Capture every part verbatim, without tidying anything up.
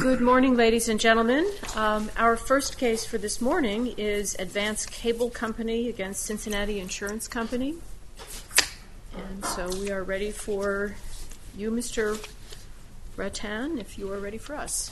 Good morning, ladies and gentlemen. Um, our first case for this morning is Advance Cable Company against Cincinnati Insurance Company. And so we are ready for you, Mister Rattan, if you are ready for us.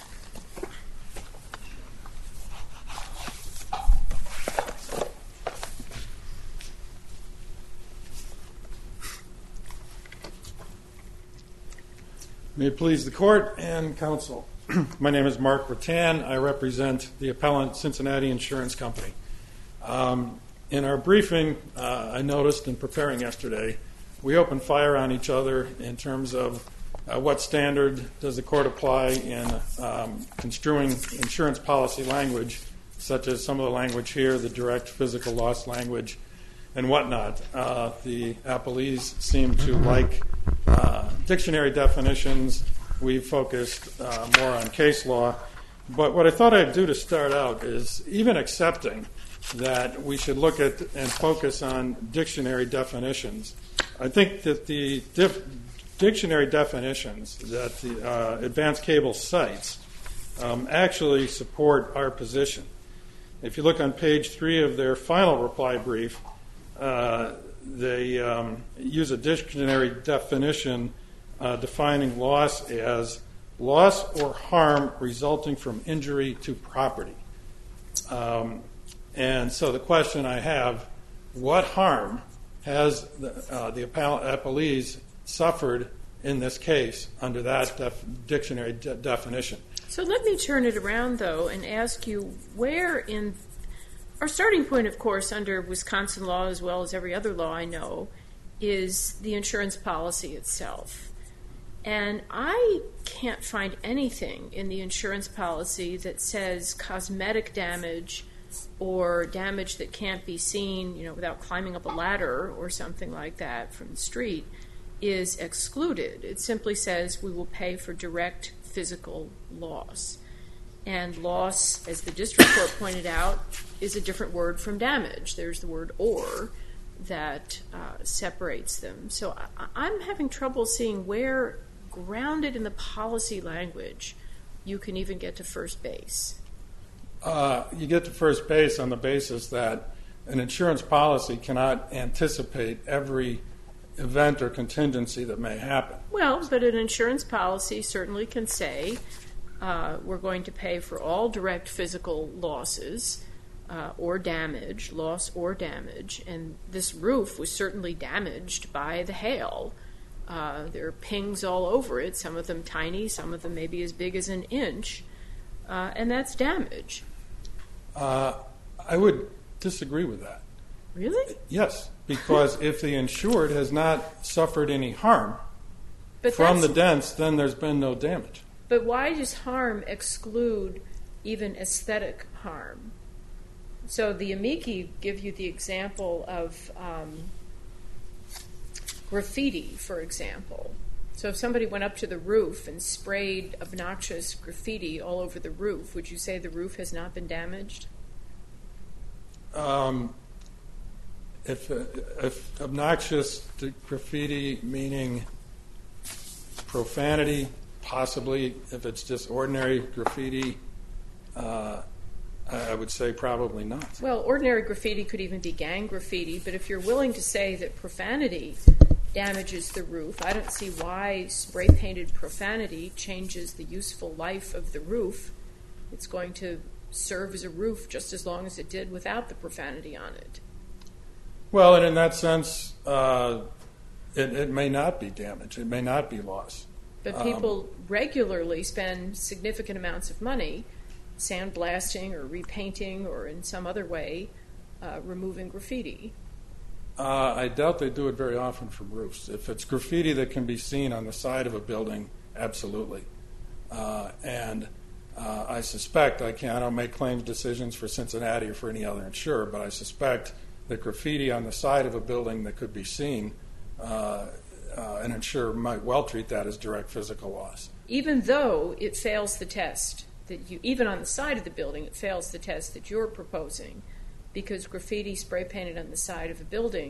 May it please the court and counsel. My name is Mark Rattan. I represent the appellant Cincinnati Insurance Company. Um, in our briefing, uh, I noticed in preparing yesterday, we opened fire on each other in terms of uh, what standard does the court apply in um, construing insurance policy language, such as some of the language here, the direct physical loss language, and whatnot. Uh, the appellees seem to like uh, dictionary definitions. We've focused uh, more on case law. But what I thought I'd do to start out is even accepting that we should look at and focus on dictionary definitions. I think that the dif- dictionary definitions that the uh, Advance Cable cites um, actually support our position. If you look on page three of their final reply brief, uh, they um, use a dictionary definition Uh, defining loss as loss or harm resulting from injury to property. Um, and so the question I have, what harm has the, uh, the appellees suffered in this case under that def- dictionary de- definition? So let me turn it around, though, and ask you where in our starting point, of course, under Wisconsin law as well as every other law I know, is the insurance policy itself. And I can't find anything in the insurance policy that says cosmetic damage or damage that can't be seen, you know, without climbing up a ladder or something like that from the street is excluded. It simply says we will pay for direct physical loss. And loss, as the district court pointed out, is a different word from damage. There's the word or that uh, separates them. So I- I'm having trouble seeing where, grounded in the policy language, you can even get to first base. Uh, you get to first base on the basis that an insurance policy cannot anticipate every event or contingency that may happen. Well, but an insurance policy certainly can say uh, we're going to pay for all direct physical losses uh, or damage, loss or damage, and this roof was certainly damaged by the hail. Uh, there are pings all over it, some of them tiny, some of them maybe as big as an inch, uh, and that's damage. Uh, I would disagree with that. Really? Yes, because if the insured has not suffered any harm but from the dents, then there's been no damage. But why does harm exclude even aesthetic harm? So the amici give you the example of Um, graffiti, for example. So if somebody went up to the roof and sprayed obnoxious graffiti all over the roof, would you say the roof has not been damaged? Um, if, if obnoxious graffiti meaning profanity, possibly. If it's just ordinary graffiti, uh, I would say probably not. Well, ordinary graffiti could even be gang graffiti, but if you're willing to say that profanity damages the roof, I don't see why spray-painted profanity changes the useful life of the roof. It's going to serve as a roof just as long as it did without the profanity on it. Well, and in that sense, uh, it, it may not be damage. It may not be loss. But people um, regularly spend significant amounts of money sandblasting or repainting or in some other way uh, removing graffiti. Uh, I doubt they do it very often from roofs. If it's graffiti that can be seen on the side of a building, absolutely. Uh, and uh, I suspect, I can't I don't make claims decisions for Cincinnati or for any other insurer, but I suspect that graffiti on the side of a building that could be seen, uh, uh, an insurer might well treat that as direct physical loss. Even though it fails the test, that you, even on the side of the building, it fails the test that you're proposing, because graffiti spray painted on the side of a building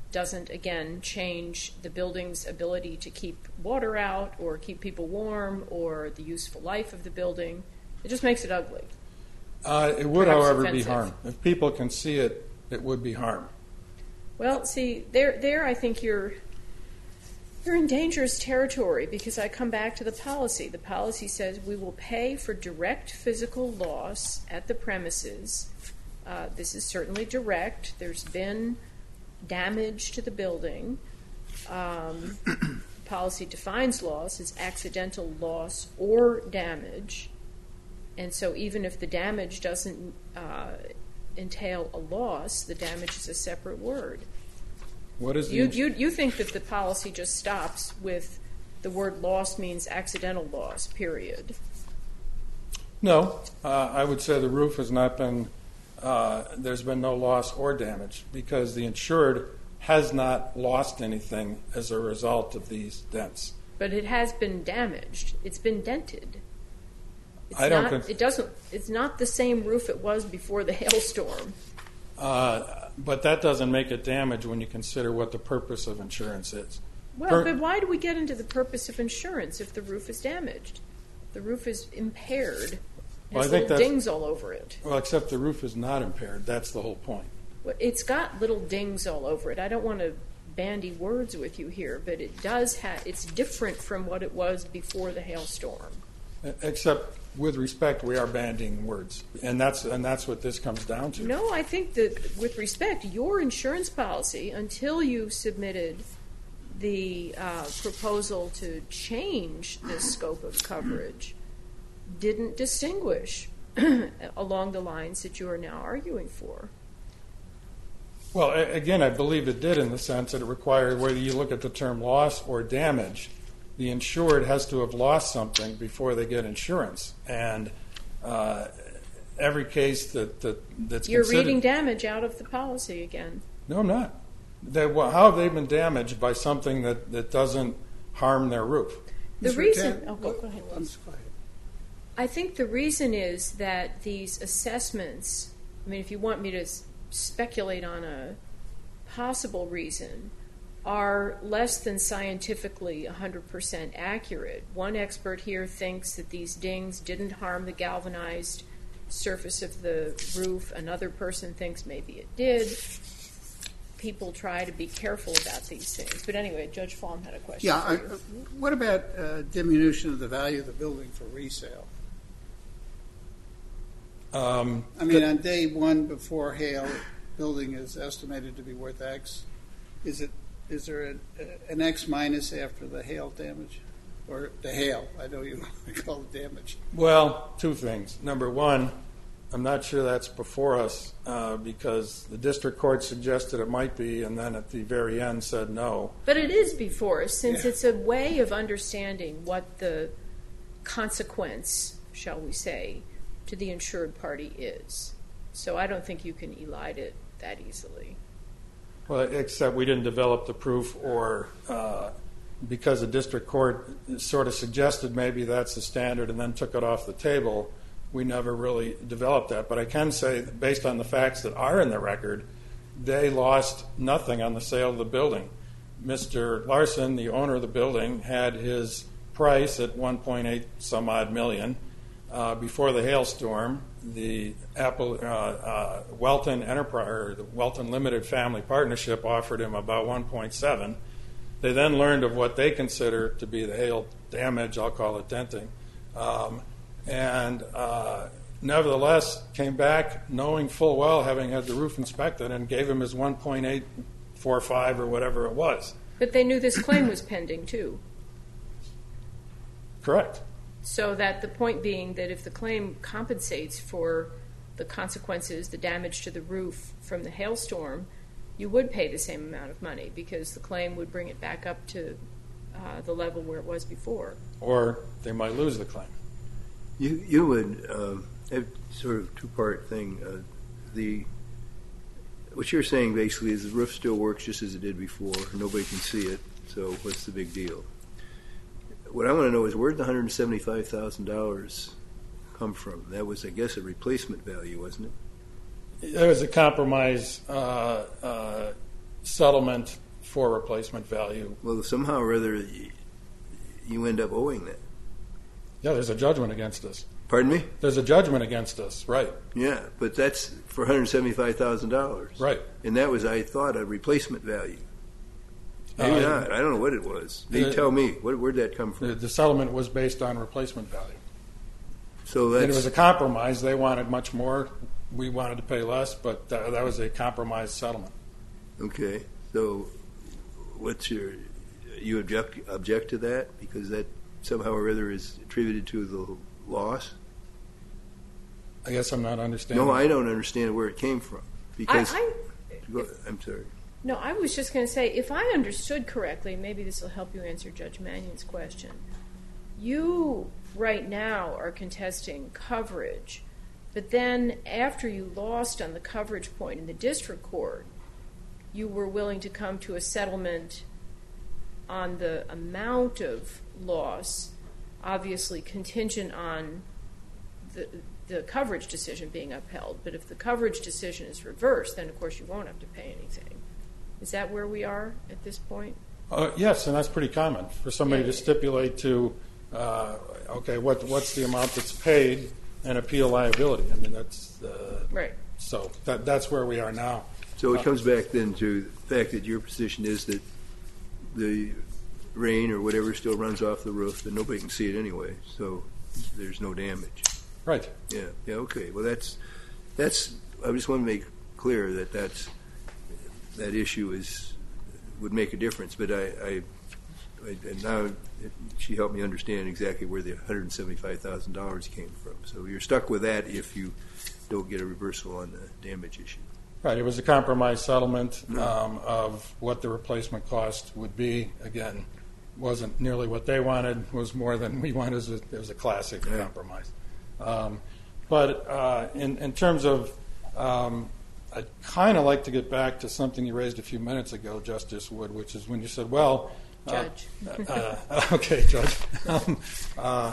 doesn't, again, change the building's ability to keep water out or keep people warm or the useful life of the building. It just makes it ugly. Uh, it would, Perhaps however, offensive. be harm. If people can see it, it would be harm. Well, see, there, there, I think you're you're in dangerous territory, because I come back to the policy. The policy says we will pay for direct physical loss at the premises. Uh, this is certainly direct. There's been damage to the building. Um, policy defines loss as accidental loss or damage. And so even if the damage doesn't uh, entail a loss, the damage is a separate word. What is the You, you, you think that the policy just stops with the word loss means accidental loss, period. No, uh, I would say the roof has not been, uh, there's been no loss or damage, because the insured has not lost anything as a result of these dents. But it has been damaged. It's been dented. It's I don't not, cons- it doesn't, it's not the same roof it was before the hailstorm. Uh, but that doesn't make it damage when you consider what the purpose of insurance is. Well, Per- but why do we get into the purpose of insurance if the roof is damaged? The roof is impaired. Well, I Has think little that's- dings all over it. Well, except the roof is not impaired. That's the whole point. Well, it's got little dings all over it. I don't want to bandy words with you here, but it does have. It's different from what it was before the hailstorm. Except, with respect, we are bandying words, and that's and that's what this comes down to. No, I think that with respect, your insurance policy, until you submitted the uh, proposal to change the scope of coverage, didn't distinguish along the lines that you are now arguing for. Well, a- again, I believe it did, in the sense that it required, whether you look at the term loss or damage, the insured has to have lost something before they get insurance. And uh, every case that, that that's You're considered... reading damage out of the policy again. No, I'm not. They, well, how have they been damaged by something that, that doesn't harm their roof? The Mister reason... Tan- Oh, go, go ahead. I'm just- go ahead. I think the reason is that these assessments, I mean, if you want me to s- speculate on a possible reason, are less than scientifically one hundred percent accurate. One expert here thinks that these dings didn't harm the galvanized surface of the roof. Another person thinks maybe it did. People try to be careful about these things. But anyway, Judge Flom had a question Yeah, for I, you. what about uh, diminution of the value of the building for resale? Um, I mean, on day one before hail, building is estimated to be worth X. Is it? Is there a, an X minus after the hail damage, or the hail? I know you call it damage. Well, two things. Number one, I'm not sure that's before us uh, because the district court suggested it might be, and then at the very end said no. But it is before us, since Yeah. it's a way of understanding what the consequence, shall we say, to the insured party is. So I don't think you can elide it that easily. Well, except we didn't develop the proof, or uh, because the district court sort of suggested maybe that's the standard and then took it off the table, we never really developed that. But I can say, that based on the facts that are in the record, they lost nothing on the sale of the building. Mister Larson, the owner of the building, had his price at one point eight some odd million. Uh, before the hailstorm, the Apple, uh, uh, Welton Enterprise, or the Welton Limited Family Partnership offered him about one point seven. They then learned of what they consider to be the hail damage, I'll call it denting, um, and uh, nevertheless came back knowing full well, having had the roof inspected, and gave him his one point eight four five or whatever it was. But they knew this claim was pending, too. Correct. So that the point being that if the claim compensates for the consequences, the damage to the roof from the hailstorm, you would pay the same amount of money because the claim would bring it back up to uh, the level where it was before. Or they might lose the claim. You you would um, have sort of two-part thing. Uh, the what you're saying basically is the roof still works just as it did before. Nobody can see it, so what's the big deal? What I want to know is where did the one hundred seventy-five thousand dollars come from? That was, I guess, a replacement value, wasn't it? There was a compromise uh, uh, settlement for replacement value. Well, somehow or other, you end up owing that. Yeah, there's a judgment against us. Pardon me? There's a judgment against us, right. Yeah, but that's for one hundred seventy-five thousand dollars. Right. And that was, I thought, a replacement value. Maybe Uh, not. I don't know what it was. They the- tell me. What, where'd that come from? The, the settlement was based on replacement value. So And that's it was a compromise. They wanted much more. We wanted to pay less, but that, that was a compromise settlement. okay. So what's your you object object to that because that somehow or other is attributed to the loss? I guess I'm not understanding. No, I don't understand where it came from because I, go, I'm sorry. No, I was just going to say, if I understood correctly, maybe this will help you answer Judge Mannion's question. You, right now, are contesting coverage, but then after you lost on the coverage point in the district court, you were willing to come to a settlement on the amount of loss, obviously contingent on the, the coverage decision being upheld. But if the coverage decision is reversed, then, of course, you won't have to pay anything. Is that where we are at this point? Uh, yes, and that's pretty common for somebody Yeah. to stipulate to, uh, okay, what what's the amount that's paid and appeal liability. I mean, that's uh, Right. so that that's where we are now. So it comes back then to the fact that your position is that the rain or whatever still runs off the roof, that nobody can see it anyway, so there's no damage. Right. Yeah, yeah, okay. Well, that's that's. I just want to make clear that that's that issue is would make a difference. But I, I, I and now it, she helped me understand exactly where the one hundred seventy-five thousand dollars came from. So you're stuck with that if you don't get a reversal on the damage issue. Right. It was a compromise settlement um, of what the replacement cost would be. Again, wasn't nearly what they wanted. Was more than we wanted. It was a, it was a classic Yeah. compromise. Um, but uh, in in terms of um, I'd kind of like to get back to something you raised a few minutes ago, Justice Wood, which is when you said, well... Judge. Uh, uh, okay, Judge. Um, uh,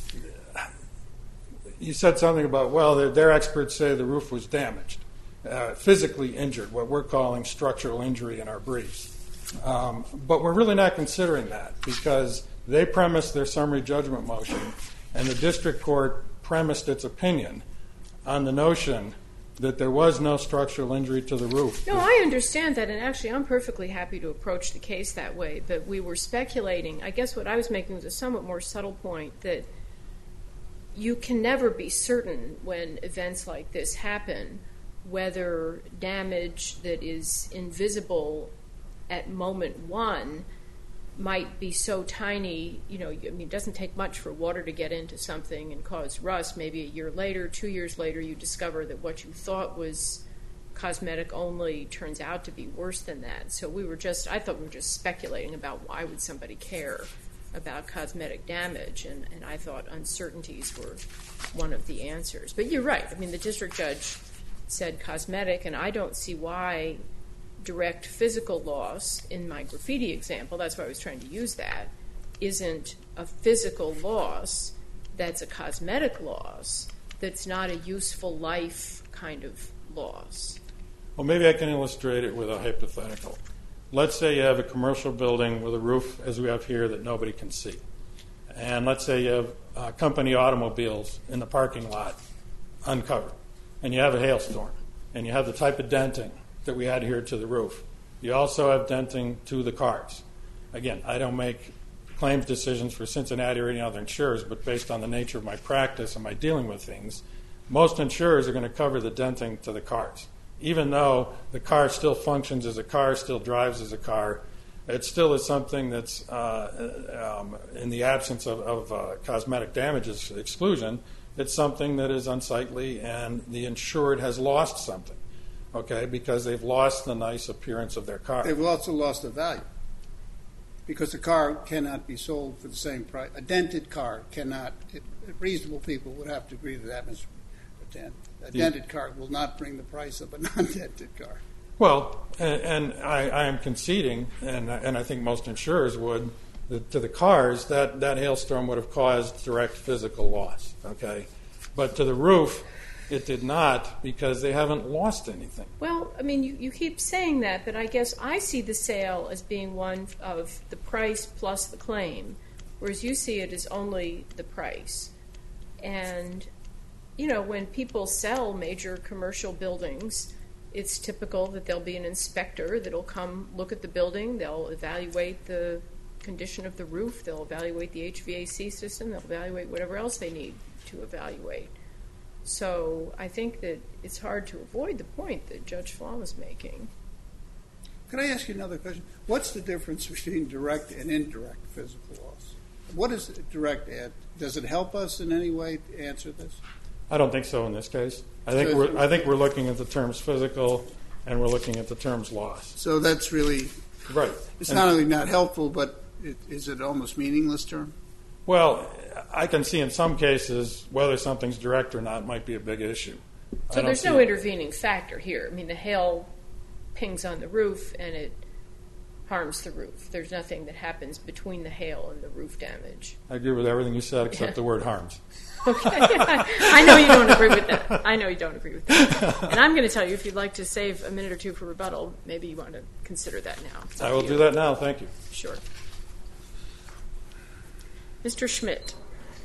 you said something about, well, their, their experts say the roof was damaged, uh, physically injured, what we're calling structural injury in our briefs. Um, but we're really not considering that because they premised their summary judgment motion and the district court premised its opinion on the notion that there was no structural injury to the roof. No, I understand that, and actually I'm perfectly happy to approach the case that way, but we were speculating. I guess what I was making was a somewhat more subtle point that you can never be certain when events like this happen whether damage that is invisible at moment one might be so tiny, you know, I mean, it doesn't take much for water to get into something and cause rust. Maybe a year later, two years later, you discover that what you thought was cosmetic only turns out to be worse than that. So we were just, I thought we were just speculating about why would somebody care about cosmetic damage, and, and I thought uncertainties were one of the answers. But you're right. I mean, the district judge said cosmetic, and I don't see why direct physical loss, in my graffiti example, that's why I was trying to use that, isn't a physical loss that's a cosmetic loss that's not a useful life kind of loss. Well, maybe I can illustrate it with a hypothetical. Let's say you have a commercial building with a roof, as we have here, that nobody can see. And let's say you have uh, company automobiles in the parking lot uncovered. And you have a hailstorm. And you have the type of denting that we had here to the roof. You also have denting to the cars. Again, I don't make claims decisions for Cincinnati or any other insurers, but based on the nature of my practice and my dealing with things, most insurers are going to cover the denting to the cars. Even though the car still functions as a car, still drives as a car, it still is something that's, uh, um, in the absence of, of uh, cosmetic damages exclusion, it's something that is unsightly and the insured has lost something. Okay, because they've lost the nice appearance of their car. They've also lost the value because the car cannot be sold for the same price. A dented car cannot. It, reasonable people would have to agree to that, Mister Rattan. A dented car will not bring the price of a non-dented car. Well, and, and I, I am conceding, and, and I think most insurers would, that to the cars, that, that hailstorm would have caused direct physical loss. Okay, but to the roof, it did not because they haven't lost anything. Well, I mean, you, you keep saying that, but I guess I see the sale as being one of the price plus the claim, whereas you see it as only the price. And, you know, when people sell major commercial buildings, it's typical that there'll be an inspector that'll come look at the building, they'll evaluate the condition of the roof, they'll evaluate the H V A C system, they'll evaluate whatever else they need to evaluate. So I think that it's hard to avoid the point that Judge Flom is making. Can I ask you another question? What's the difference between direct and indirect physical loss? What is direct ad? Does it help us in any way to answer this? I don't think so in this case. I think So we're I think we're looking at the terms physical, and we're looking at the terms loss. So that's really Right. it's And- not only not helpful, but it, is it almost meaningless term? Well, I can see in some cases whether something's direct or not might be a big issue. I So don't there's see no it. intervening factor here. I mean, the hail pings on the roof and it harms the roof. There's nothing that happens between the hail and the roof damage. I agree with everything you said except Yeah. the word harms. Okay. I know you don't agree with that. I know you don't agree with that. And I'm going to tell you, if you'd like to save a minute or two for rebuttal, maybe you want to consider that now. It's up I to will you. do that now. Thank you. Sure. Mister Schmidt.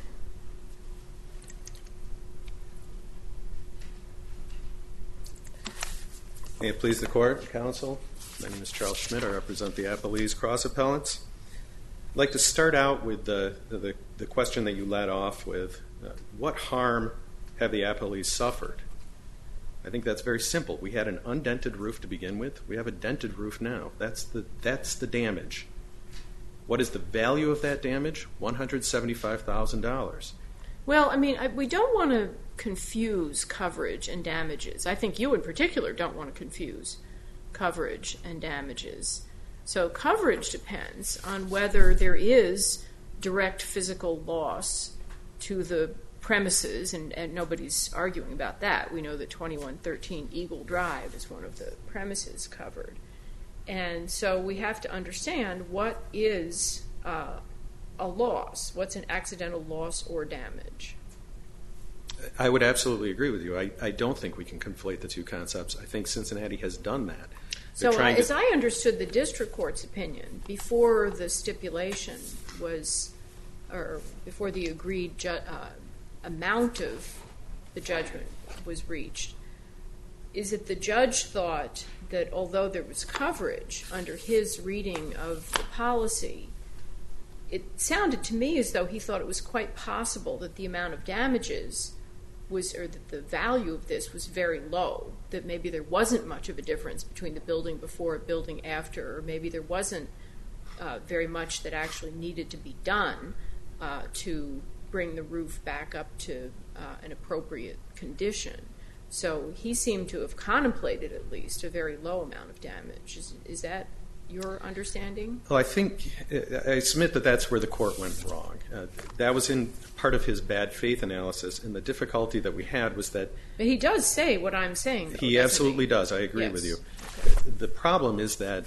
May it please the Court, Counsel. My name is Charles Schmidt. I represent the Appalese Cross Appellants. I'd like to start out with the, the, the question that you led off with. Uh, what harm have the Appalese suffered? I think that's very simple. We had an undented roof to begin with. We have a dented roof now. That's the, that's the damage. What is the value of that damage? one hundred seventy-five thousand dollars. Well, I mean, I, we don't want to confuse coverage and damages. I think you in particular don't want to confuse coverage and damages. So coverage depends on whether there is direct physical loss to the premises, and, and nobody's arguing about that. We know that twenty-one thirteen Eagle Drive is one of the premises covered. And so we have to understand what is uh, a loss, what's an accidental loss or damage. I would absolutely agree with you. I, I don't think we can conflate the two concepts. I think Cincinnati has done that. They're So trying as to- I understood the district court's opinion, before the stipulation was, or before the agreed ju- uh, amount of the judgment was reached, is that the judge thought that although there was coverage under his reading of the policy, it sounded to me as though he thought it was quite possible that the amount of damages was, or that the value of this was very low, that maybe there wasn't much of a difference between the building before and building after, or maybe there wasn't uh, very much that actually needed to be done uh, to bring the roof back up to uh, an appropriate condition. So he seemed to have contemplated at least a very low amount of damage. Is, is that your understanding? Well, I think, I submit that that's where the court went wrong. Uh, that was in part of his bad faith analysis, and the difficulty that we had was that But he does say what I'm saying, though, he doesn't absolutely he? does. I agree Yes. with you. Okay. The problem is that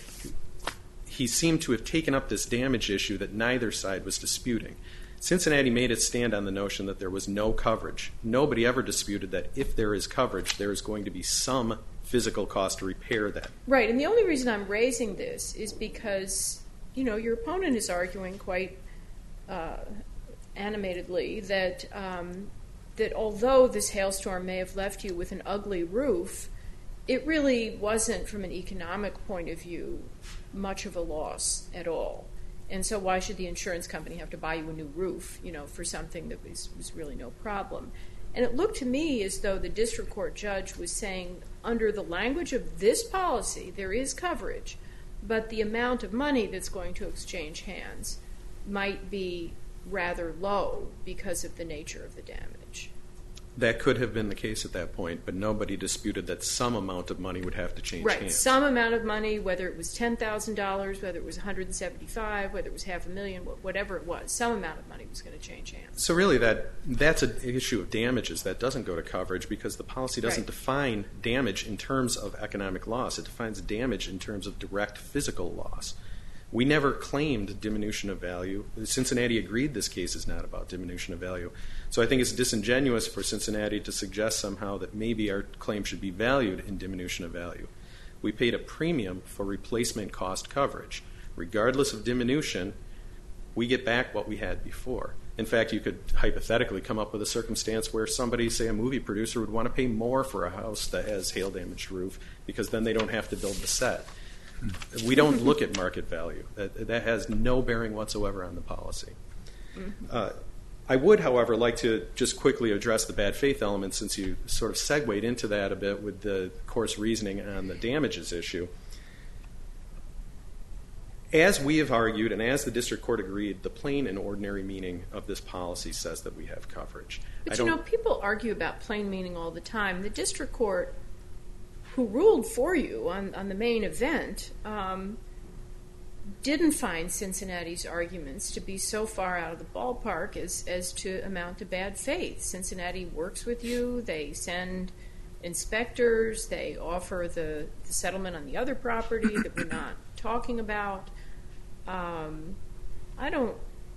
he seemed to have taken up this damage issue that neither side was disputing. Cincinnati made its stand on the notion that there was no coverage. Nobody ever disputed that if there is coverage, there is going to be some physical cost to repair that. Right, and the only reason I'm raising this is because, you know, your opponent is arguing quite uh, animatedly that um, that although this hailstorm may have left you with an ugly roof, it really wasn't, from an economic point of view, much of a loss at all. And so why should the insurance company have to buy you a new roof, you know, for something that was, was really no problem? And it looked to me as though the district court judge was saying, under the language of this policy, there is coverage, but the amount of money that's going to exchange hands might be rather low because of the nature of the damage. That could have been the case at that point, but nobody disputed that some amount of money would have to change Right, hands. some amount of money, whether it was ten thousand dollars, whether it was one hundred seventy-five thousand dollars, whether it was half a million, whatever it was, some amount of money was going to change hands. So really, that that's an issue of damages that doesn't go to coverage because the policy doesn't Right. define damage in terms of economic loss. It defines damage in terms of direct physical loss. We never claimed diminution of value. Cincinnati agreed this case is not about diminution of value. So I think it's disingenuous for Cincinnati to suggest somehow that maybe our claim should be valued in diminution of value. We paid a premium for replacement cost coverage. Regardless of diminution, we get back what we had before. In fact, you could hypothetically come up with a circumstance where somebody, say a movie producer, would want to pay more for a house that has hail-damaged roof because then they don't have to build the set. We don't look at market value. That, that has no bearing whatsoever on the policy. Uh, I would, however, like to just quickly address the bad faith element, since you sort of segued into that a bit with the court's reasoning on the damages issue. As we have argued, and as the district court agreed, the plain and ordinary meaning of this policy says that we have coverage. But I you don't, know, people argue about plain meaning all the time. The district court, who ruled for you on, on the main event, um, didn't find Cincinnati's arguments to be so far out of the ballpark as, as to amount to bad faith. Cincinnati works with you. They send inspectors. They offer the, the settlement on the other property that we're not talking about. Um, I don't,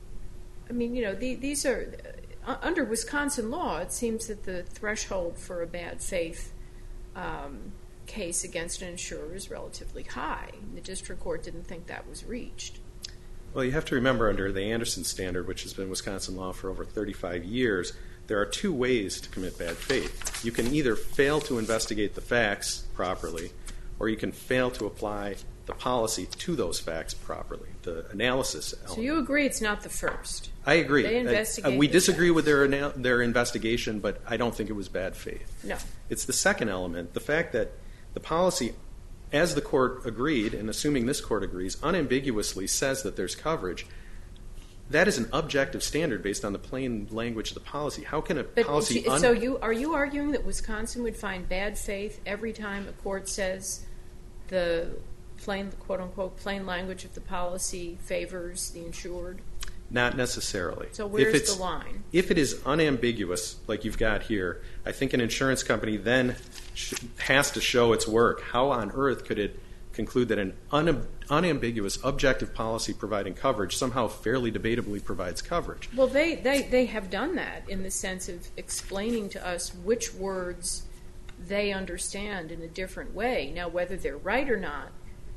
I mean, you know, the, these are, uh, under Wisconsin law, it seems that the threshold for a bad faith um, case against an insurer is relatively high. The district court didn't think that was reached. Well, you have to remember, under the Anderson standard, which has been Wisconsin law for over thirty-five years, there are two ways to commit bad faith. You can either fail to investigate the facts properly, or you can fail to apply the policy to those facts properly, the analysis element. So you agree it's not the first? I agree. They investigate uh, we the disagree facts. with their ana- their investigation, but I don't think it was bad faith. No. It's the second element, the fact that the policy, as the court agreed, and assuming this court agrees, unambiguously says that there's coverage. That is an objective standard based on the plain language of the policy. How can a But policy... so un- so you are you arguing that Wisconsin would find bad faith every time a court says the plain, quote-unquote, plain language of the policy favors the insured? Not necessarily. So where's if it's, the line? If it is unambiguous, like you've got here, I think an insurance company then sh- has to show its work. How on earth could it conclude that an un- unambiguous, objective policy providing coverage somehow fairly debatably provides coverage? Well, they, they, they have done that in the sense of explaining to us which words they understand in a different way. Now, whether they're right or not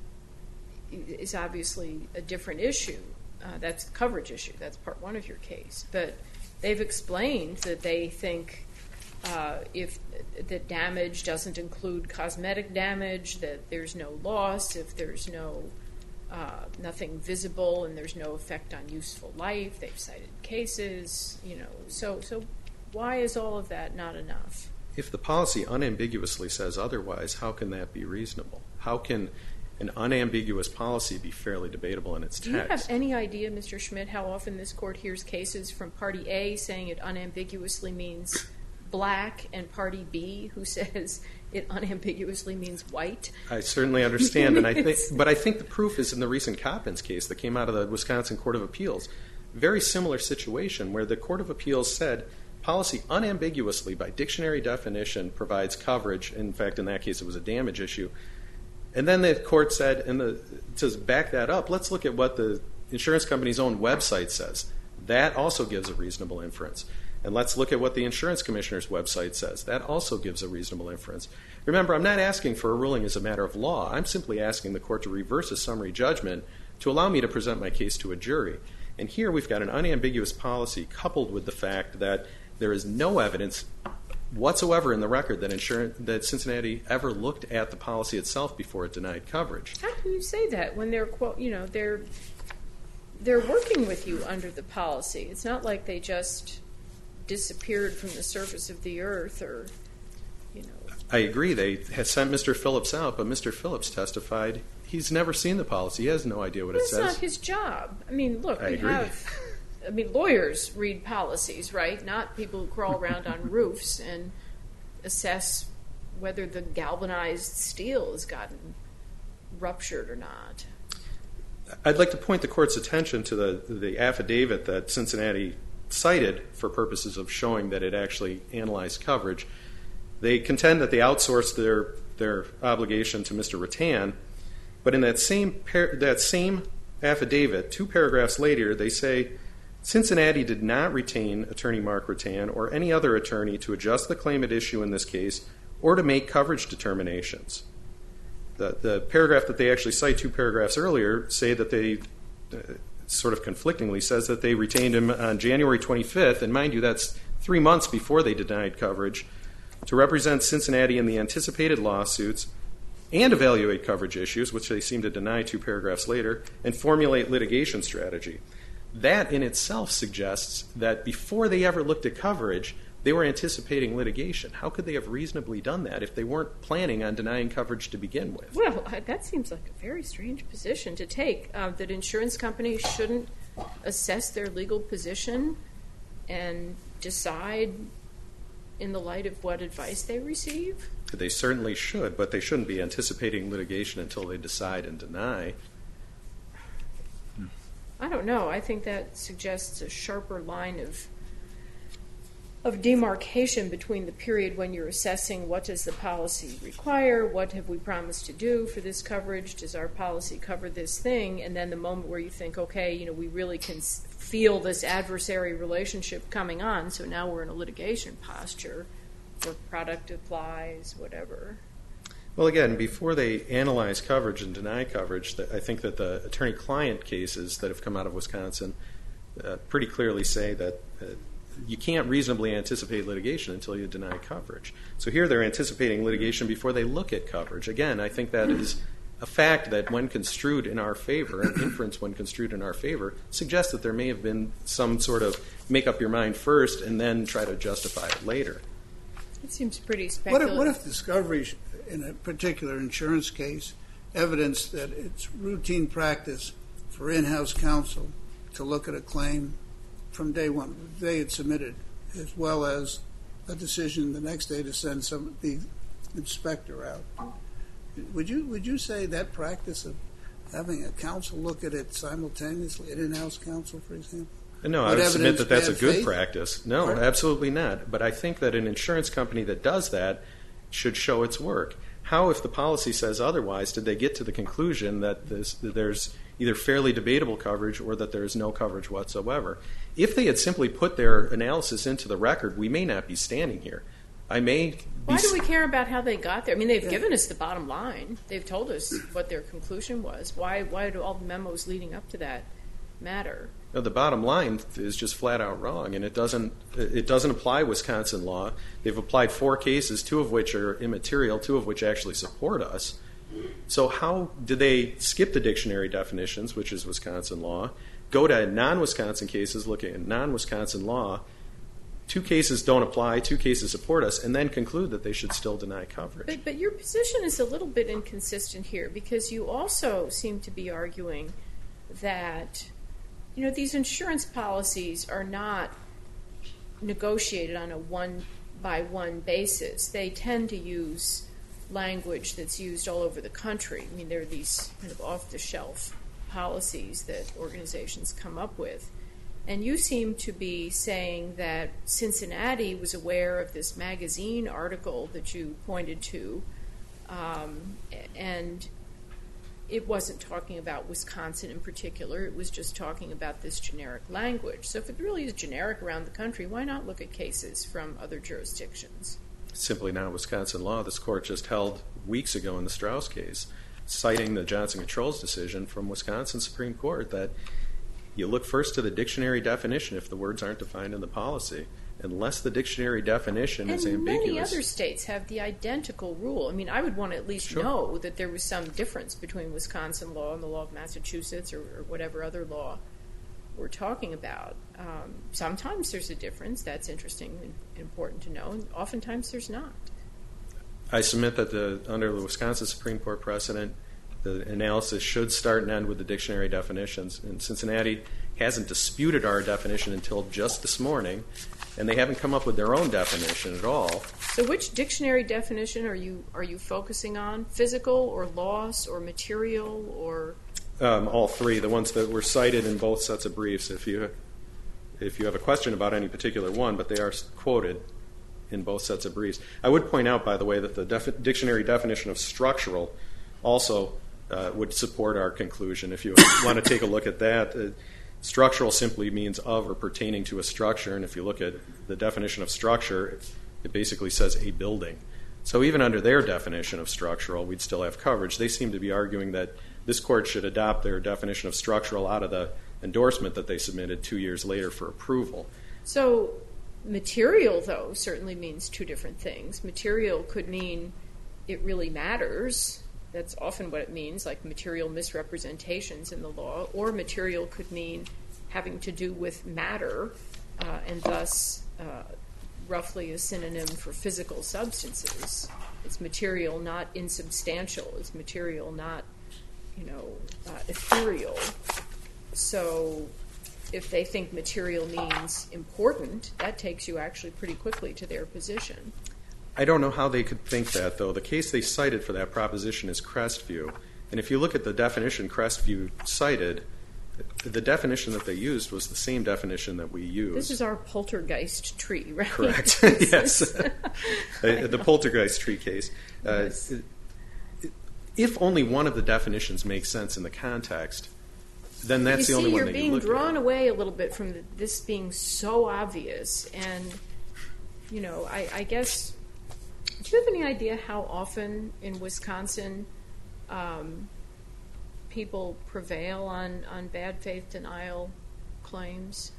is obviously a different issue. Uh, that's the coverage issue. That's part one of your case. But they've explained that they think uh, if that damage doesn't include cosmetic damage, that there's no loss, if there's no uh, nothing visible and there's no effect on useful life. They've cited cases, you know. So, so why is all of that not enough? If the policy unambiguously says otherwise, how can that be reasonable? How can an unambiguous policy be fairly debatable in its Do text? you have any idea, Mister Schmidt, how often this court hears cases from Party A saying it unambiguously means black and Party B who says it unambiguously means white? I certainly understand, and I think, but I think the proof is in the recent Coppins case that came out of the Wisconsin Court of Appeals. Very similar situation where the Court of Appeals said policy unambiguously, by dictionary definition, provides coverage. In fact, in that case, it was a damage issue. And then the court said, and the, to back that up, let's look at what the insurance company's own website says. That also gives a reasonable inference. And let's look at what the insurance commissioner's website says. That also gives a reasonable inference. Remember, I'm not asking for a ruling as a matter of law. I'm simply asking the court to reverse a summary judgment to allow me to present my case to a jury. And here we've got an unambiguous policy coupled with the fact that there is no evidence whatsoever in the record that insurance, that Cincinnati ever looked at the policy itself before it denied coverage. How can you say that when they're, quote, you know, they're they're working with you under the policy? It's not like they just disappeared from the surface of the earth, or, you know. I agree. They had sent Mister Phillips out, but Mister Phillips testified he's never seen the policy. He has no idea what it That's says. not his job. I mean, look, I we agree. have. I mean, lawyers read policies, right? Not people who crawl around on roofs and assess whether the galvanized steel has gotten ruptured or not. I'd like to point the court's attention to the, the affidavit that Cincinnati cited for purposes of showing that it actually analyzed coverage. They contend that they outsourced their, their obligation to Mister Rattan, but in that same, par- that same affidavit, two paragraphs later, they say, Cincinnati did not retain attorney Mark Rattan or any other attorney to adjust the claim at issue in this case or to make coverage determinations. The, the paragraph that they actually cite two paragraphs earlier say that they, uh, sort of conflictingly, says that they retained him on January twenty-fifth, and mind you, that's three months before they denied coverage, to represent Cincinnati in the anticipated lawsuits and evaluate coverage issues, which they seem to deny two paragraphs later, and formulate litigation strategy. That in itself suggests that before they ever looked at coverage, they were anticipating litigation. How could they have reasonably done that if they weren't planning on denying coverage to begin with? Well, that seems like a very strange position to take, uh, that insurance companies shouldn't assess their legal position and decide in the light of what advice they receive? They certainly should, but they shouldn't be anticipating litigation until they decide and deny. I don't know. I think that suggests a sharper line of of demarcation between the period when you're assessing what does the policy require, what have we promised to do for this coverage, does our policy cover this thing, and then the moment where you think, okay, you know, we really can feel this adversary relationship coming on, so now we're in a litigation posture where product applies, whatever. Well, again, before they analyze coverage and deny coverage, I think that the attorney-client cases that have come out of Wisconsin uh, pretty clearly say that uh, you can't reasonably anticipate litigation until you deny coverage. So here they're anticipating litigation before they look at coverage. Again, I think that is a fact that when construed in our favor, an inference when construed in our favor, suggests that there may have been some sort of make up your mind first and then try to justify it later. It seems pretty What speculative. if, what if discovery in a particular insurance case evidence that it's routine practice for in-house counsel to look at a claim from day one, the day it's submitted, as well as a decision the next day to send some the inspector out? Would you would you say that practice of having a counsel look at it simultaneously, an in-house counsel, for example? No, I Would would submit evidence that that's a bad good faith? practice. No, Pardon? absolutely not. But I think that an insurance company that does that should show its work. How, if the policy says otherwise, did they get to the conclusion that, this, that there's either fairly debatable coverage or that there is no coverage whatsoever? If they had simply put their analysis into the record, we may not be standing here. I may be Why do we care about how they got there? I mean, they've given us the bottom line. They've told us what their conclusion was. Why, why do all the memos leading up to that matter? No, the bottom line is just flat out wrong, and it doesn't it doesn't apply Wisconsin law. They've applied four cases, two of which are immaterial, two of which actually support us. So how did they skip the dictionary definitions, which is Wisconsin law, go to non-Wisconsin cases looking at non-Wisconsin law, two cases don't apply, two cases support us, and then conclude that they should still deny coverage? But, but your position is a little bit inconsistent here, because you also seem to be arguing that, you know, these insurance policies are not negotiated on a one-by-one basis. They tend to use language that's used all over the country. I mean, there are these kind of off-the-shelf policies that organizations come up with. And you seem to be saying that Cincinnati was aware of this magazine article that you pointed to, um, and it wasn't talking about Wisconsin in particular. It was just talking about this generic language. So if it really is generic around the country, why not look at cases from other jurisdictions? Simply not Wisconsin law. This court just held weeks ago in the Strauss case, citing the Johnson Controls decision from Wisconsin Supreme Court, that you look first to the dictionary definition if the words aren't defined in the policy. Unless the dictionary definition is and ambiguous. Many other states have the identical rule. I mean, I would want to at least Sure. know that there was some difference between Wisconsin law and the law of Massachusetts or, or whatever other law we're talking about. Um, sometimes there's a difference. That's interesting and important to know. And oftentimes there's not. I submit that the under the Wisconsin Supreme Court precedent, the analysis should start and end with the dictionary definitions. And Cincinnati hasn't disputed our definition until just this morning, and they haven't come up with their own definition at all. So which dictionary definition are you are you focusing on? Physical or loss or material or? Um, all three, the ones that were cited in both sets of briefs. If you if you have a question about any particular one, but they are quoted in both sets of briefs. I would point out, by the way, that the defi- dictionary definition of structural also uh, would support our conclusion. If you want to take a look at that, uh, structural simply means of or pertaining to a structure, and if you look at the definition of structure, it, it basically says a building. So even under their definition of structural, we'd still have coverage. They seem to be arguing that this court should adopt their definition of structural out of the endorsement that they submitted two years later for approval. So material, though, certainly means two different things. Material could mean it really matters. That's often what it means, like material misrepresentations in the law. Or material could mean having to do with matter, uh, and thus uh, roughly a synonym for physical substances. It's material, not insubstantial. It's material, not, you know, uh, ethereal. So if they think material means important, that takes you actually pretty quickly to their position. I don't know how they could think that, though. The case they cited for that proposition is Crestview. And if you look at the definition Crestview cited, the definition that they used was the same definition that we used. This is our poltergeist tree, right? Correct. Yes. The poltergeist tree case. Yes. Uh, if only one of the definitions makes sense in the context, then that's you the only see, one that that you you look look You're being drawn at. away a little bit from the, this being so obvious. And, you know, I, I guess, do you have any idea how often in Wisconsin um, people prevail on, on bad faith denial claims?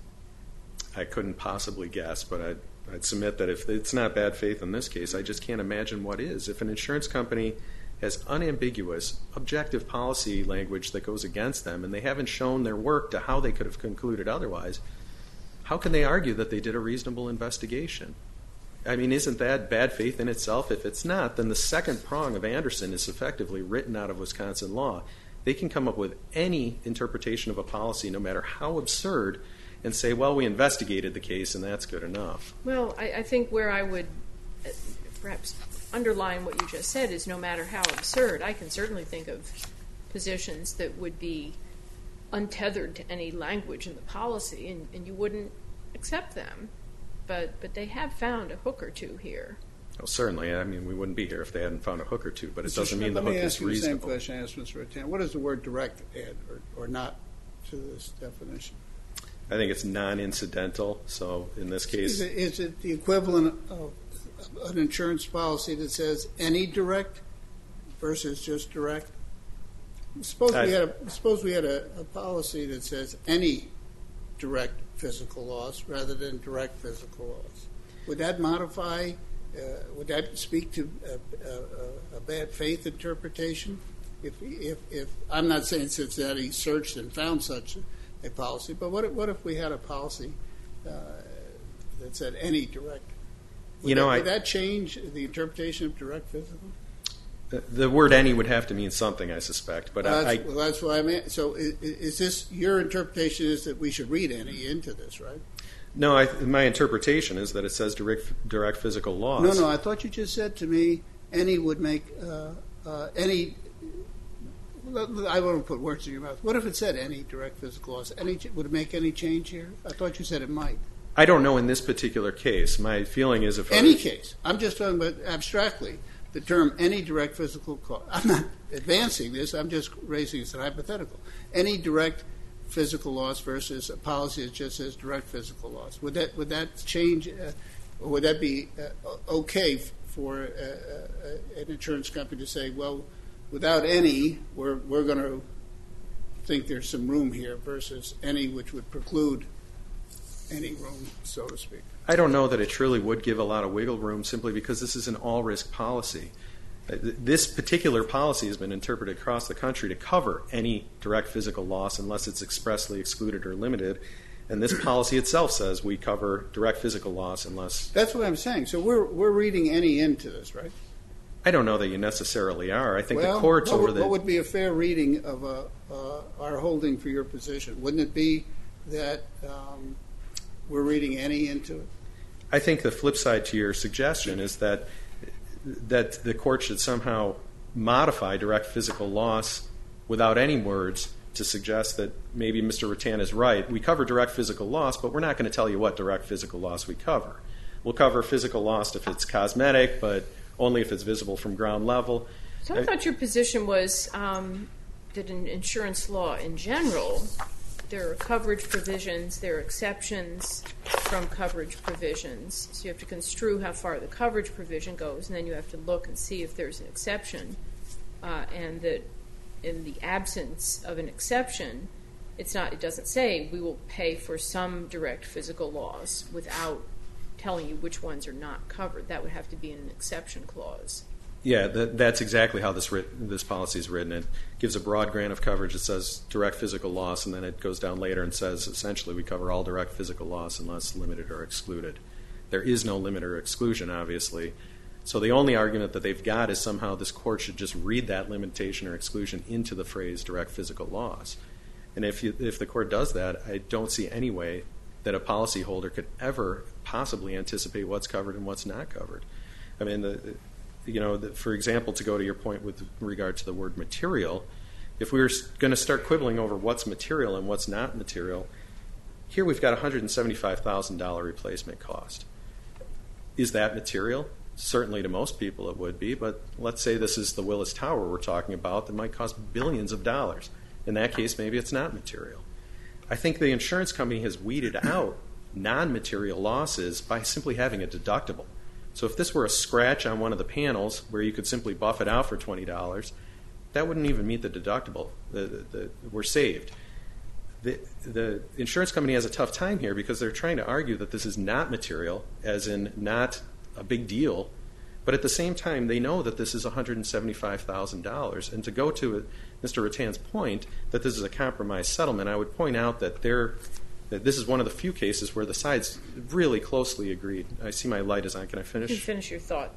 I couldn't possibly guess, but I'd, I'd submit that if it's not bad faith in this case, I just can't imagine what is. If an insurance company has unambiguous, objective policy language that goes against them, and they haven't shown their work to how they could have concluded otherwise, how can they argue that they did a reasonable investigation? I mean, isn't that bad faith in itself? If it's not, then the second prong of Anderson is effectively written out of Wisconsin law. They can come up with any interpretation of a policy, no matter how absurd, and say, well, we investigated the case and that's good enough. Well, I, I think where I would uh, perhaps underline what you just said is no matter how absurd, I can certainly think of positions that would be untethered to any language in the policy, and, and you wouldn't accept them. But but they have found a hook or two here. Well, certainly. I mean, we wouldn't be here if they hadn't found a hook or two, but it Mister doesn't Schmidt, mean the let hook me is ask you the same reasonable. question I asked Mister Rattan. What does the word direct add or, or not to this definition? I think it's non-incidental, so in this case... Is it, is it the equivalent of an insurance policy that says any direct versus just direct? Suppose I- we had a, suppose we had a, a policy that says any direct physical loss rather than direct physical loss. Would that modify, uh, would that speak to a, a, a bad faith interpretation? If, if, if I'm not saying Cincinnati searched and found such a policy, but what if, what if we had a policy uh, that said any direct? Would You know, that, I- would that change the interpretation of direct physical? The, the word any would have to mean something, I suspect, but Well, I... that's, well, that's why I'm at. So is, is this, your interpretation is that we should read any into this, right? No, I, my interpretation is that it says direct, direct physical loss. No, no, I thought you just said to me any would make, uh, uh, any, I want to put words in your mouth. What if it said any direct physical loss? Any, would it make any change here? I thought you said it might. I don't know in this particular case. My feeling is if... Any I, case. I'm just talking about abstractly. The term any direct physical cost. I'm not advancing this. I'm just raising it as a hypothetical. Any direct physical loss versus a policy that just says direct physical loss. Would that would that change? Uh, or would that be uh, okay for uh, uh, an insurance company to say, well, without any, we're we're going to think there's some room here versus any, which would preclude any room, so to speak. I don't know that it truly would give a lot of wiggle room simply because this is an all-risk policy. Uh, th- This particular policy has been interpreted across the country to cover any direct physical loss unless it's expressly excluded or limited. And this policy itself says we cover direct physical loss unless... That's what I'm saying. So we're we're reading any into this, right? I don't know that you necessarily are. I think well, the courts what over would, the... what would be a fair reading of a, uh, our holding for your position? Wouldn't it be that um, we're reading any into it? I think the flip side to your suggestion is that that the court should somehow modify direct physical loss without any words to suggest that maybe Mister Rattan is right. We cover direct physical loss, but we're not going to tell you what direct physical loss we cover. We'll cover physical loss if it's cosmetic, but only if it's visible from ground level. So I thought your position was um, that in insurance law in general, there are coverage provisions, there are exceptions from coverage provisions. So you have to construe how far the coverage provision goes, and then you have to look and see if there's an exception. Uh, and that in the absence of an exception, it's not. It doesn't say we will pay for some direct physical loss without telling you which ones are not covered. That would have to be in an exception clause. Yeah, that, that's exactly how this writ, this policy is written. It gives a broad grant of coverage. It says direct physical loss, and then it goes down later and says essentially we cover all direct physical loss unless limited or excluded. There is no limit or exclusion, obviously. So the only argument that they've got is somehow this court should just read that limitation or exclusion into the phrase direct physical loss. And if you, if the court does that, I don't see any way that a policyholder could ever possibly anticipate what's covered and what's not covered. I mean, the, you know, the, for example, to go to your point with regard to the word material, if we were going to start quibbling over what's material and what's not material, here we've got a one hundred seventy-five thousand dollars replacement cost. Is that material? Certainly to most people it would be, but let's say this is the Willis Tower we're talking about that might cost billions of dollars. In that case, maybe it's not material. I think the insurance company has weeded out non-material losses by simply having a deductible. So if this were a scratch on one of the panels where you could simply buff it out for twenty dollars, that wouldn't even meet the deductible. The, the, the, we're saved. The, the insurance company has a tough time here because they're trying to argue that this is not material, as in not a big deal, but at the same time they know that this is one hundred seventy-five thousand dollars. And to go to Mister Rattan's point that this is a compromise settlement, I would point out that, that this is one of the few cases where the sides really closely agreed. I see my light is on. Can I finish? You can finish your thought.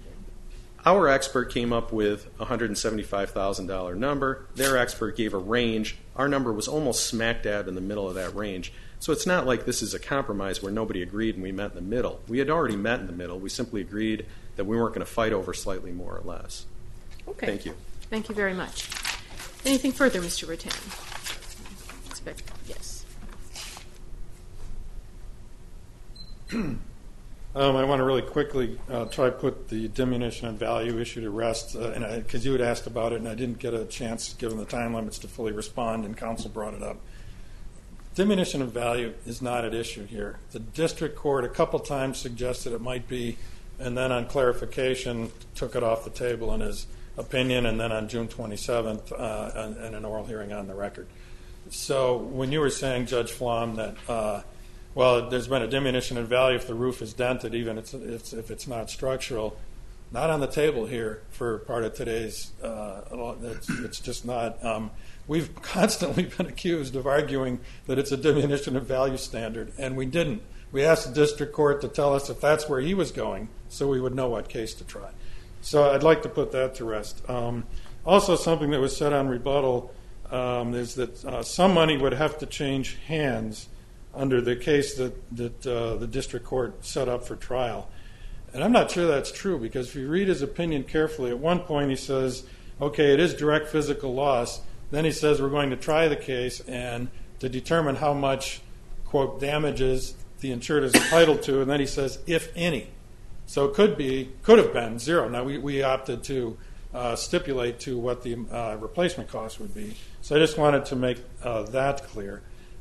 Our expert came up with a one hundred seventy-five thousand dollars number. Their expert gave a range. Our number was almost smack dab in the middle of that range. So it's not like this is a compromise where nobody agreed and we met in the middle. We had already met in the middle. We simply agreed that we weren't going to fight over slightly more or less. Okay. Thank you. Thank you very much. Anything further, Mister Rattan? Expect yes. um, I want to really quickly uh, try to put the diminution in value issue to rest, uh, and because you had asked about it and I didn't get a chance, given the time limits, to fully respond, and counsel brought it up. Diminution of value is not at issue here. The district court a couple times suggested it might be, and then on clarification took it off the table in his opinion, and then on June twenty-seventh uh, in an oral hearing on the record. So when you were saying, Judge Flom, that uh, well, there's been a diminution in value if the roof is dented, even if it's, if it's not structural, not on the table here for part of today's. Uh, it's, it's just not. Um, We've constantly been accused of arguing that it's a diminution of value standard, and we didn't. We asked the district court to tell us if that's where he was going, so we would know what case to try. So I'd like to put that to rest. Um, also, something that was said on rebuttal um, is that uh, some money would have to change hands under the case that, that uh, the district court set up for trial. And I'm not sure that's true, because if you read his opinion carefully, at one point he says, okay, it is direct physical loss. Then he says we're going to try the case and to determine how much, quote, damages the insured is entitled to, and then he says, if any. So it could be, could have been zero. Now, we, we opted to uh, stipulate to what the uh, replacement cost would be. So I just wanted to make uh, that clear.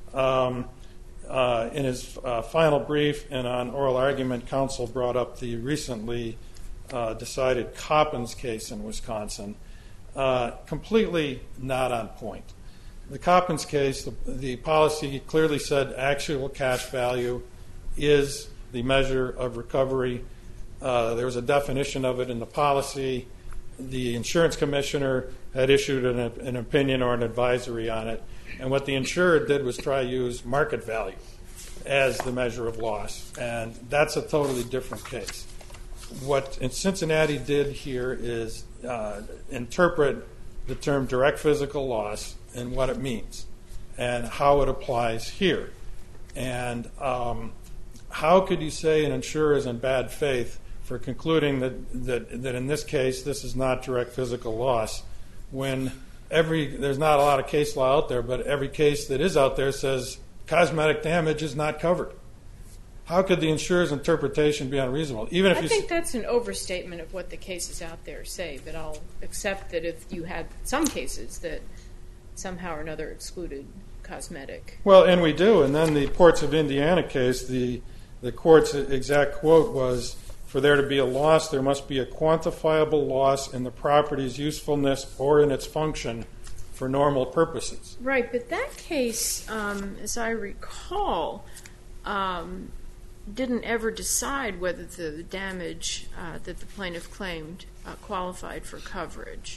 Um, uh, in his uh, final brief and on oral argument, counsel brought up the recently uh, decided Coppins case in Wisconsin. Uh, completely not on point. The Coppins case, the, the policy clearly said actual cash value is the measure of recovery. Uh, there was a definition of it in the policy. The insurance commissioner had issued an, an opinion or an advisory on it, and what the insurer did was try to use market value as the measure of loss, and that's a totally different case. What Cincinnati did here is uh, interpret the term direct physical loss and what it means and how it applies here. And um, how could you say an insurer is in bad faith for concluding that, that, that in this case this is not direct physical loss when every there's not a lot of case law out there, but every case that is out there says cosmetic damage is not covered? How could the insurer's interpretation be unreasonable? Even if I you think that's an overstatement of what the cases out there say, but I'll accept that if you had some cases that somehow or another excluded cosmetic. Well, and we do. And then the Ports of Indiana case, the the court's exact quote was, "For there to be a loss, there must be a quantifiable loss in the property's usefulness or in its function for normal purposes." Right, but that case, um, as I recall, um, didn't ever decide whether the damage uh, that the plaintiff claimed uh, qualified for coverage.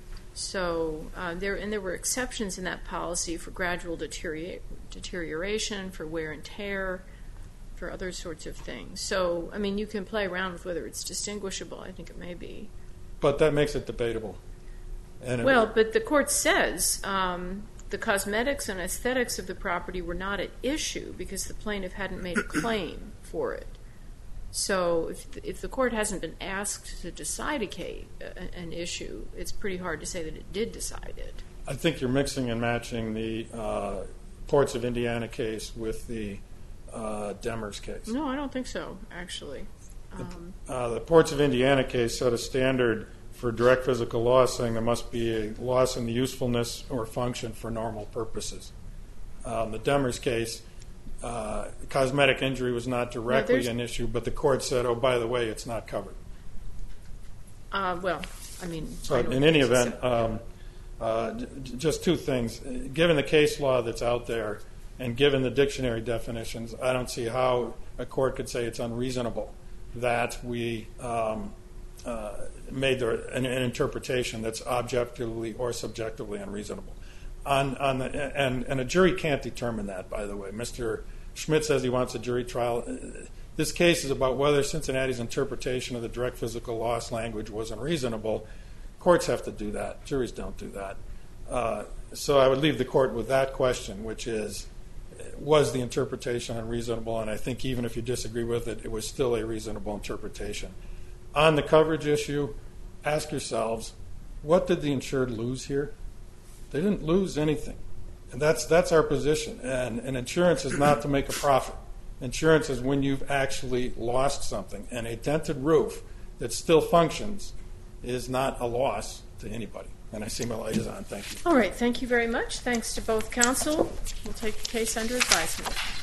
So uh, there, and there were exceptions in that policy for gradual deteriora- deterioration, for wear and tear, for other sorts of things. So, I mean, you can play around with whether it's distinguishable. I think it may be. But that makes it debatable. And it, Well, but the court says um, the cosmetics and aesthetics of the property were not at issue because the plaintiff hadn't made a claim for it. So if if the court hasn't been asked to decide a case, an issue, it's pretty hard to say that it did decide it. I think you're mixing and matching the uh, Ports of Indiana case with the uh, Demers case. No, I don't think so, actually. Um, Uh, the Ports of Indiana case set a standard for direct physical loss, saying there must be a loss in the usefulness or function for normal purposes. Um, the Demers case, uh, cosmetic injury was not directly Yeah, an issue, but the court said, oh, by the way, it's not covered. uh, well, I mean... I But don't in any think event, so. um, uh, j- just two things. Given the case law that's out there and given the dictionary definitions, I don't see how a court could say it's unreasonable that we um, uh, made there an, an interpretation that's objectively or subjectively unreasonable. On, on the, and, and a jury can't determine that, by the way. Mister Schmidt says he wants a jury trial. This case is about whether Cincinnati's interpretation of the direct physical loss language was unreasonable. Courts have to do that. Juries don't do that. Uh, so I would leave the court with that question, which is, was the interpretation unreasonable? And I think even if you disagree with it, it was still a reasonable interpretation. On the coverage issue, ask yourselves, what did the insured lose here? They didn't lose anything. And that's that's our position. And, and insurance is not to make a profit. Insurance is when you've actually lost something. And a dented roof that still functions is not a loss to anybody. And I see my light is on. Thank you. All right, thank you very much. Thanks to both counsel. We'll take the case under advisement.